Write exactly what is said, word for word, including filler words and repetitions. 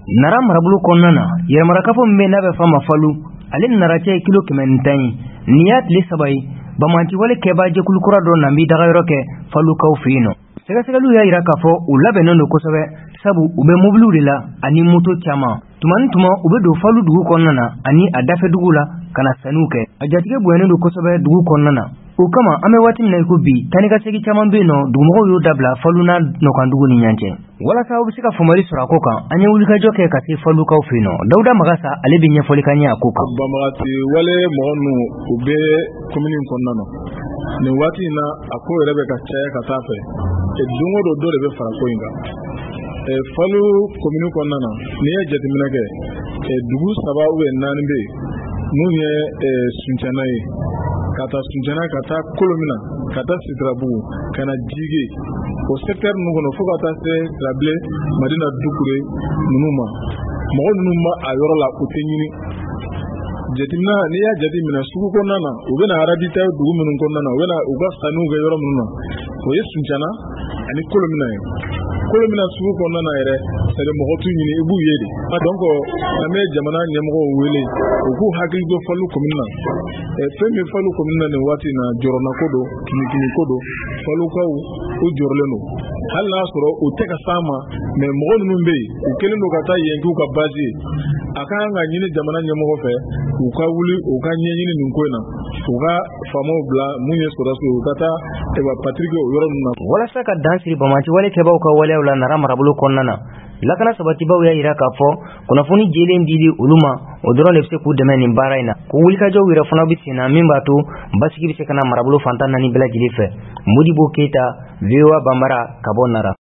Nara marabulu kɔnɔna na yɛrɛmarakafo min bɛ n'a bɛ f'a ma Falu ale nara cɛ ye kilo kɛmɛ ni tan ye nin y'a tile saba ye Bamantiwale kɛbaa jɛkulu kura dɔ na bi dagayɔrɔ kɛ Falukaw fɛ yen nɔ sɛgɛsɛgɛliw y'a jira k'a fɔ u labɛnnen don kosɛbɛ sabu u bɛ mobiliw de la ani moto caman tuma ni tuma u bɛ don Falu dugu kɔnɔna na ani a dafɛ dugu la ka na sanniw kɛ a jatigɛ bonyalen don kosɛbɛ dugu kɔnɔna na o kama an bɛ waati min na i ko bi taa ni ka segin caman bɛ yen nɔ dugumɔgɔw y'o dabila Falu n'a nɔkandugu ni ɲɔgɔn cɛ walasa u bɛ se ka faamuyali sɔrɔ a ko kan an ye wulikajɔ kɛ ka se Falukaw fɛ yen nɔ Dawuda Magasa ale bɛ ɲɛfɔli k'an ye a ko kan. Banbaganciwale mɔgɔ ninnu u bɛ commune in kɔnɔna na nin waati in na a ko yɛrɛ bɛ ka caya ka taa fɛ don o don dɔ de bɛ fara ko in kan Falu commune kɔnɔna na n'i ye jateminɛ kɛ dugu saba ou bien naani bɛ yen mun ye Suncana ye ka taa Suncana ka taa Kolomina ka taa Sitrabugu ka na Jige o secteur ninnu kɔnɔ fo ka taa se Sirabile Madina Dukure ninnu ma mɔgɔ ninnu ma a yɔrɔ la u tɛ ɲini jateminɛ n'i y'a jateminɛ sugu kɔnɔna na u bɛna arabita dugu minnu kɔnɔna na u bɛna u ka sanniw kɛ yɔrɔ minnu na o ye Suncana ani Kolomina ye Kolomina sugu kɔnɔna na yɛrɛ c'est à dire mɔgɔ t'u ɲini i b'u ye de donc an bɛ jamana ɲɛmɔgɔw wele u k'u hakili to Falu commune na fɛn min Falu commune na nin waati in na jɔrɔna ko don kinikini ko don Falukaw u jɔrɔlen don hali n'a sɔrɔ u tɛ ka s'a ma mais mɔgɔ ninnu bɛ yen u kɛlen don ka taa yen k'u ka base ye a kan ka ɲini jamana ɲɛmɔgɔ fɛ u ka wuli u ka ɲɛɲini nin ko in na u ka faamaw bila mun ye sɔrɔsiw u ka taa Patrick o yɔrɔ ninnu na walasa ka dan siri Bamantiwale kɛbaaw ka waleyaw la Nara marabolo kɔnɔna na lakana sabatibaw y'a jira k'a fɔ kunnafoni jɛlen dili olu ma o dɔrɔn de bɛ se k'u dɛmɛ nin baara in na ko wulikajɔw yɛrɛ fana bɛ sen na min b'a to basigi bɛ se ka na marabolo fantan naani bɛɛ lajɛlen fɛ Modibo Keyita V O A Banbara ka bɔ Nara.